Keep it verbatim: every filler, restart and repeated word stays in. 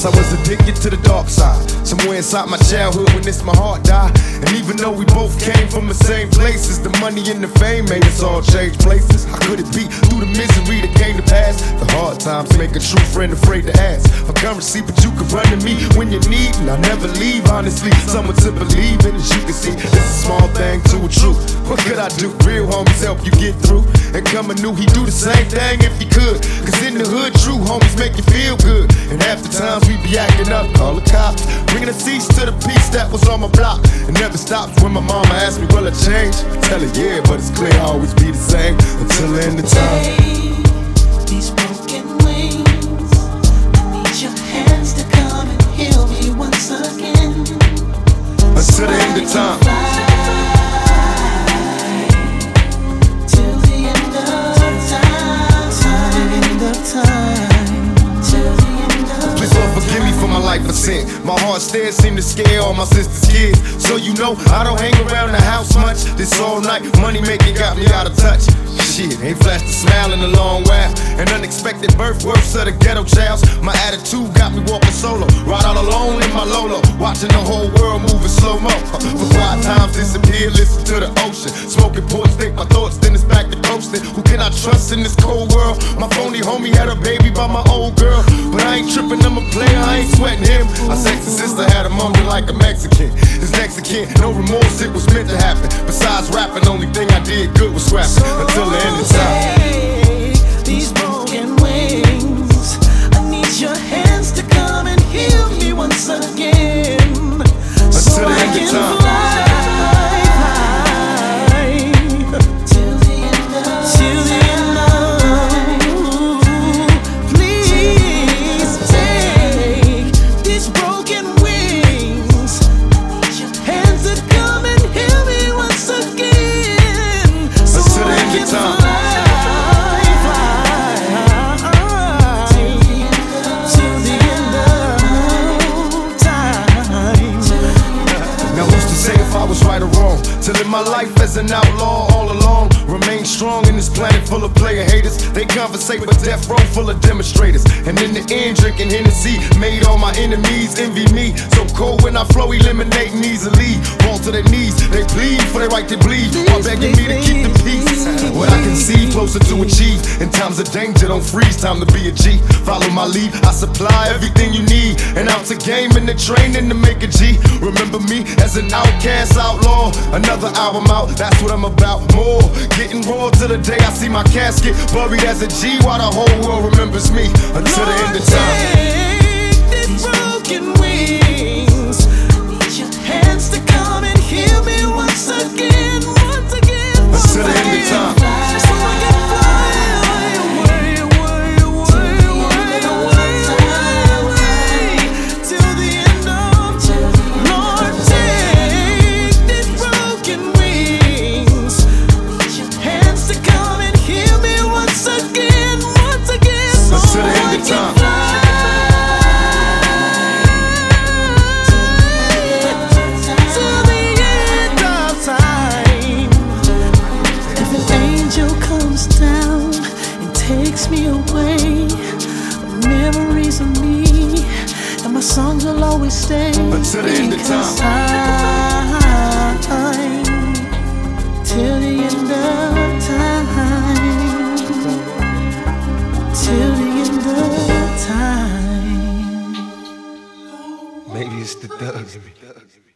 I was addicted to the dark side. Somewhere inside my childhood when this my heart died. And even though we both came from the same places, the money and the fame made us all change places. How could it be? Through the misery that came to pass, the hard times make a true friend afraid to ask for currency, but you can run to me when you need, and I'll never leave. Honestly, someone to believe in. As you can see, it's a small thing to a truth. What could I do? Real homies help you get through. And coming new, he do the same thing if he could. Cause in the hood, true homies make you feel good. And half the times we be acting up, call the cops, bringing a cease to the peace that was on my block. It never stops when my mama asks me, will I change? I tell her yeah, but it's clear I'll always be the same until the end of time. These broken wings, I need your hands to come and heal me once again. Until the end of time. Till the end of time. Till the end of time. Till the end of Please Lord forgive me for my life of sin. My heart stares seem to scare all my sister's kids. So you know I don't hang around the house much. This all night money making got me out of touch. Shit, ain't flashed a smile in a long while. An unexpected birth, worse of the ghetto childs. My attitude got me walking solo, ride all alone in my Lolo, watching the whole world moving slow-mo. For quiet times disappear, listen to the ocean. Smoking ports, think my thoughts, then it's back to coasting. Who can I trust in this cold world? My phony homie had a baby by my old girl, but I ain't tripping, I'm a player, I ain't sweating him. My sexy sister had a mummy like a Mexican. His Mexican, no remorse, it was meant to happen. Besides rapping, only thing I did good was scrapping. Until the end of time. These broken wings, I need your hands to come and heal me once again. Until the end of time. Till the end of, till the end of, please take these broken wings. Hands to come and heal me once again. Until the end of time. Right or wrong, to live my life as an outlaw all along. Remain strong in this planet full of player haters. They conversate with death row full of demonstrators. And in the end, drinking Hennessy made all my enemies envy me. So cold when I flow, eliminating easily. Fall to their knees, they plead for their right to bleed, while begging me to keep the peace. What I can see, closer to achieve. In times of danger, don't freeze, time to be a G. Follow my lead, I supply everything you need. And out to game in the training to make a G. Remember me as an outcast outlaw. Another album out, that's what I'm about. More, getting raw till the day I see my casket buried as a G, while the whole world remembers me until the end of time. These broken wings, I need your hands to come and heal me once again, once again, once until the end of time. So I can fly away, away, away, away, away, away, till the end of time. Lord, take these broken wings, hands to come and heal me once again, once again, so until the end of I time. can fly. Takes me away, memories of me, and my songs will always stay until the end of time. Till the end of time. Till the end of time. Maybe it's the thugs in me.